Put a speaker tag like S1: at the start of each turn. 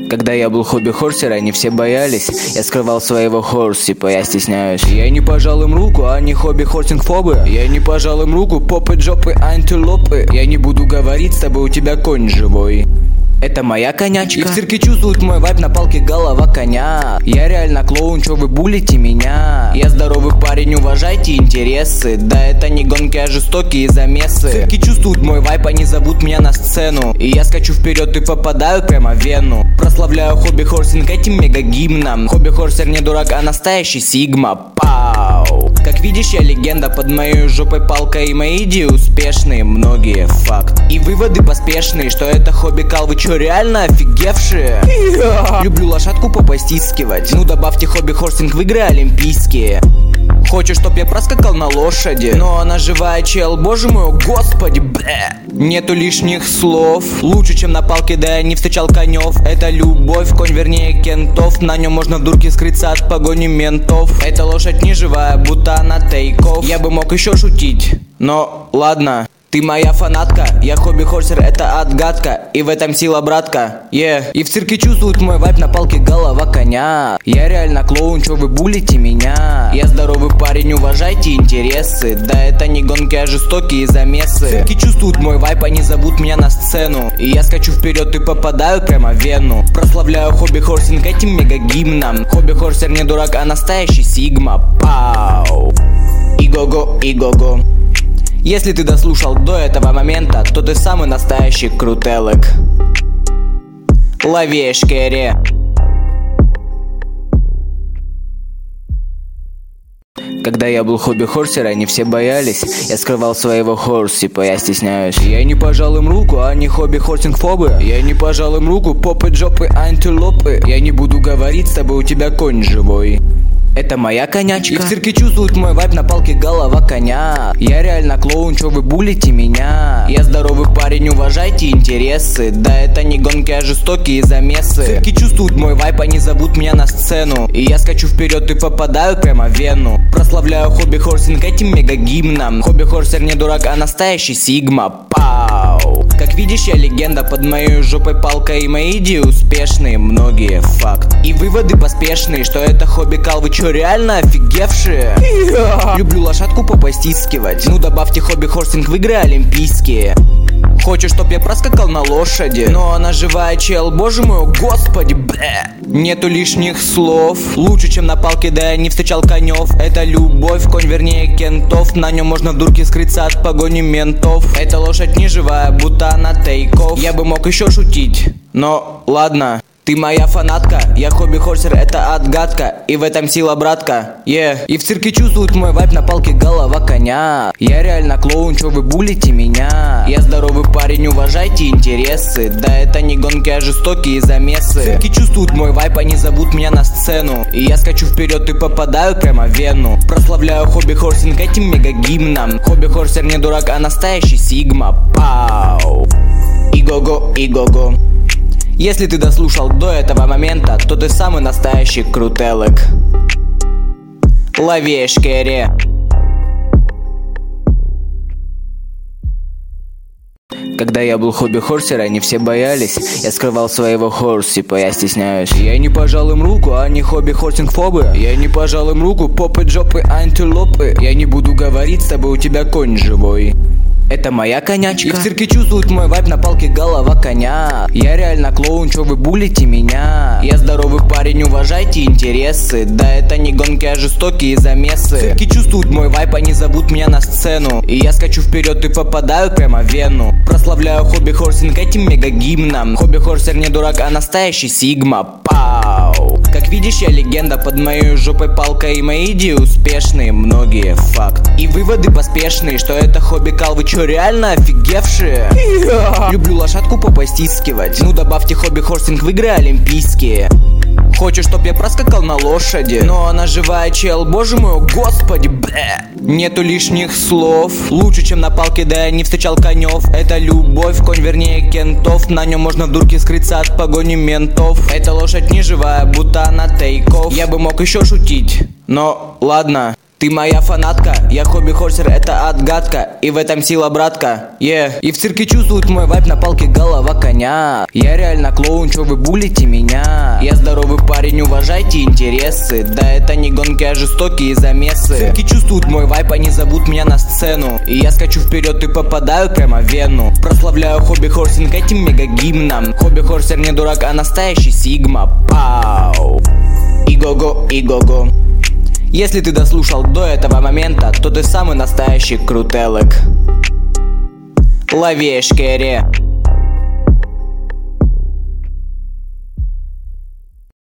S1: Когда я был хобби-хорсер, они все боялись. Я скрывал своего хорс, типа я стесняюсь. Я не пожал им руку, они хобби-хорсинг-фобы. Я не пожал им руку, попы, джопы, антилопы. Я не буду говорить с тобой, у тебя конь живой. Это моя конячка. И в цирке чувствуют мой вайб, на палке голова коня. Я реально клоун, чё вы булите меня? Я здоровый парень, уважайте интересы. Да это не гонки, а жестокие замесы. В цирке чувствуют мой вайб, они зовут меня на сцену. И я скачу вперед и попадаю прямо в вену. Прославляю хобби-хорсинг этим мега-гимном. Хобби-хорсер не дурак, а настоящий сигма. Пау. Как видишь, я легенда, под моей жопой палка, и мои идеи успешные, многие факт. И выводы поспешные, что это хобби-кал, вы чё, реально офигевшие? Люблю лошадку попостискивать. Ну добавьте хобби-хорсинг в игры олимпийские. Хочешь, чтоб я проскакал на лошади? Но она живая, чел, боже мой, господи, бля. Нету лишних слов. Лучше, чем на палке, да я не встречал конев. Это любовь, конь, вернее, кентов. На нем можно в дурке скрыться от погони ментов. Эта лошадь не живая, будто она тейков. Я бы мог еще шутить, но ладно. Ты моя фанатка, я хобби-хорсер, это отгадка. И в этом сила, братка, И в цирке чувствуют мой вайб, на палке голова коня. Я реально клоун, чё вы булите меня? Я здоровый парень, уважайте интересы. Да это не гонки, а жестокие замесы. В цирке чувствуют мой вайб, они зовут меня на сцену. И я скачу вперед и попадаю прямо в вену. Прославляю хобби-хорсинг этим мега-гимном. Хобби-хорсер не дурак, а настоящий сигма. Пау. Иго-го, иго-го. Если ты дослушал до этого момента, то ты самый настоящий крутелек. Лови эшкере. Когда я был хобби-хорсер, они все боялись. Я скрывал своего хорс, типа я стесняюсь. Я не пожал им руку, они хобби-хорсинг-фобы. Я не пожал им руку, попы, джопы, антилопы. Я не буду говорить с тобой, у тебя конь живой. Это моя конячка. И в цирке чувствуют мой вайб, на палке голова коня. Я реально клоун, чё вы булите меня? Я здоровый парень, уважайте интересы. Да это не гонки, а жестокие замесы. В цирке чувствуют мой вайб, они зовут меня на сцену. И я скачу вперед и попадаю прямо в вену. Прославляю хобби-хорсинг этим мега-гимном. Хобби-хорсер не дурак, а настоящий сигма. Пау. Как видишь, я легенда, под моей жопой палка, и мои идеи успешные, многие факт. И выводы поспешные, что это хобби-кал, вы чё, реально офигевшие? Люблю лошадку попостискивать. Ну добавьте хобби-хорсинг в игры олимпийские. Хочешь, чтоб я проскакал на лошади? Но она живая, чел, боже мой, господи, бля. Нету лишних слов. Лучше, чем на палке, да я не встречал конев. Это любовь, конь, вернее, кентов. На нем можно в дурке скрыться от погони ментов. Эта лошадь не живая, будто она тейков. Я бы мог еще шутить, но ладно. Ты моя фанатка, я хобби-хорсер, это отгадка. И в этом сила, братка, И в цирке чувствуют мой вайб, на палке голова коня. Я реально клоун, чё вы булите меня? Я здоровый парень, уважайте интересы. Да это не гонки, а жестокие замесы. В цирке чувствуют мой вайб, они зовут меня на сцену. И я скачу вперед и попадаю прямо в вену. Прославляю хобби-хорсинг этим мега-гимном. Хобби-хорсер не дурак, а настоящий сигма. Пау. Иго-го, иго-го. Если ты дослушал до этого момента, то ты самый настоящий крутелек. Лови эшкере. Когда я был хобби-хорсер, они все боялись. Я скрывал своего хорс, типа я стесняюсь. Я не пожал им руку, они хобби-хорсинг-фобы. Я не пожал им руку, попы, джопы, антилопы. Я не буду говорить с тобой, у тебя конь живой. Это моя конячка. И в цирке чувствуют мой вайб, на палке голова коня. Я реально клоун, чё вы булите меня? Я здоровый парень, уважайте интересы. Да это не гонки, а жестокие замесы. В цирке чувствуют мой вайб, они зовут меня на сцену. И я скачу вперед и попадаю прямо в вену. Прославляю хобби-хорсинг этим мега-гимном. Хобби-хорсер не дурак, а настоящий сигма. Пау. Как видишь, я легенда, под моей жопой палка, и мои идеи успешные, многие факт. И выводы поспешные, что это хобби-кал, вы чё, реально офигевшие? Люблю лошадку попостискивать. Ну добавьте хобби-хорсинг в игры олимпийские. Хочешь, чтоб я проскакал на лошади? Но она живая, чел, боже мой, господи, бля. Нету лишних слов. Лучше, чем на палке, да я не встречал конев. Это любовь, конь, вернее, кентов. На нем можно в дурке скрыться от погони ментов. Эта лошадь не живая, будто она тейков. Я бы мог еще шутить, но ладно. Ты моя фанатка, я хобби-хорсер, это отгадка. И в этом сила, братка, И в цирке чувствуют мой вайб, на палке голова коня. Я реально клоун, чё вы булите меня? Я здоровый парень, уважайте интересы. Да это не гонки, а жестокие замесы. В цирке чувствуют мой вайб, они зовут меня на сцену. И я скачу вперед и попадаю прямо в вену. Прославляю хобби-хорсинг этим мега-гимном. Хобби-хорсер не дурак, а настоящий сигма. Пау. Иго-го, иго-го. Если ты дослушал до этого момента, то ты самый настоящий крутелек. Лови эшкере.